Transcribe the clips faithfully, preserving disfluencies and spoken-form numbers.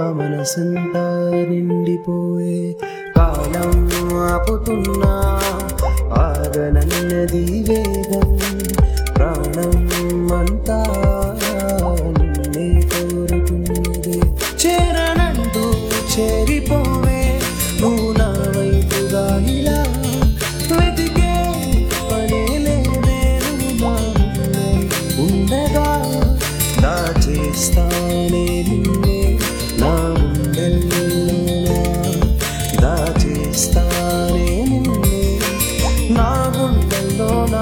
మనసంతా నిండిపోయే కాలం ఆపుతున్నా ఆగనన్నది వేగం ప్రాణం అంతా నిన్నే కోరుకున్నది చేరనంటూ చేరిపోవే నువ్వు నా వైపుగా ఇలా వెతికే పనే లేదే నువ్వు నా ఉండగా దాచేస్తానే నిన్నే నా గుండెల్లోనా దాచేస్తానే నిన్నే నా గుండెల్లోనా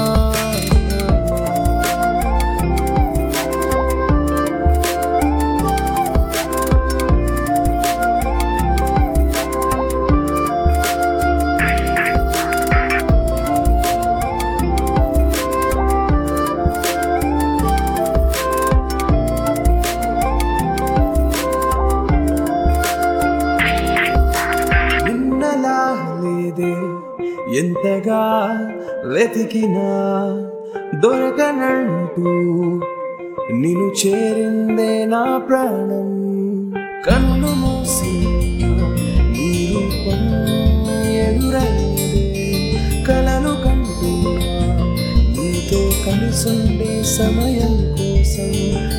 లేదే ఎంతగా వెతికినా దొరకనంటూ నిన్ను చేరిందే నా ప్రాణం కన్ను మూసి నీ రూపం ఎదురైందే కలలు కంటూ నీతో కలిసుండే సమయం కోసం